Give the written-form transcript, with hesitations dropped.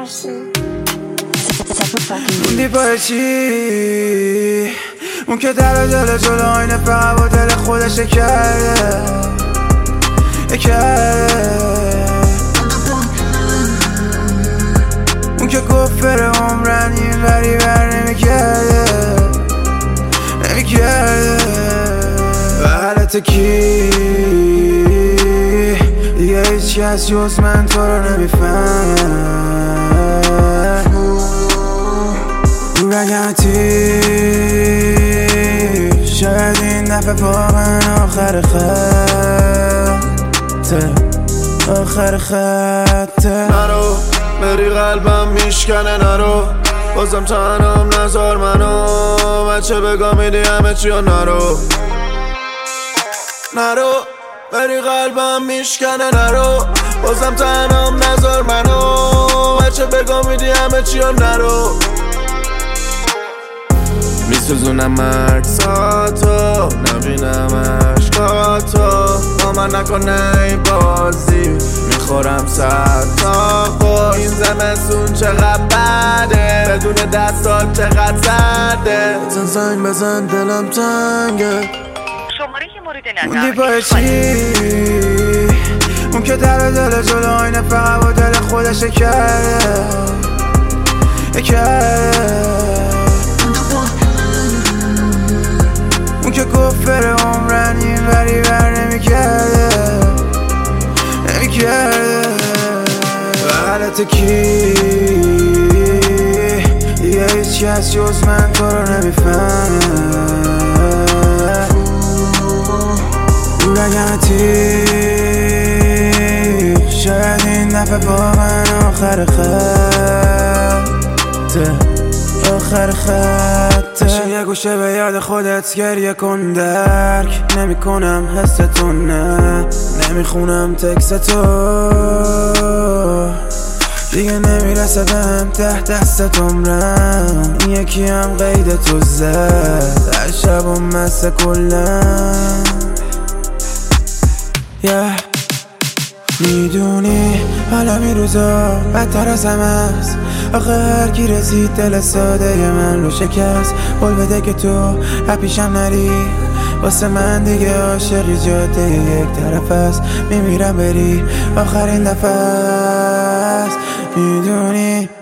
موندی پای چی؟ اون که در دل جلو آینه فقط با دل خودش کرده اون که گفت فر عمرن این وری بر نمیکرده و حالت کی دیگه هیچ کس جز من تو رو نمیفهم رو رگمتی شاید این دفعه واقعا آخر خطه نرو بری قلبم میشکنه نرو بازم تنم نذار منو بچه بگاه میدی همه چی و نرو بری قلبم میشکنه نرو بازم تنم نذار منو بچه بگاه میدی همه چی و نرو میسوزونم مکساتو نبینم عشقاتو با من نکنه ای بازی میخورم صد تا خود این زمستون چقدر بده بدون دستات چقدر سرده زنگ بزن دلم تنگه شماره مورد نظر موندی پای چی؟ اون که در دل جلو آینه فقط با دل خودش کرده اون که گفت فر عمرن این وری بر نمیکرده و حالت کی دیگه هیچ کس جز من تو رو نمیفهم رو رگمتی شاید این دفعه واقعا آخر خطه یه گوشه به یاد خودت گریه کن درک نمی کنم حستون نه نمیخونم تکستو دیگه نمیرسدم ته دست عمرم این یکی هم قید تو زد هر شب و مسته کلم میدونی حالا می روزا بدتر از همه است آخه هر کی رسید دل ساده من رو شکست قول بده که تو پیشم نری واسه من دیگه عاشقی جاده یک طرف است میمیرم بری آخرین دفعه است میدونی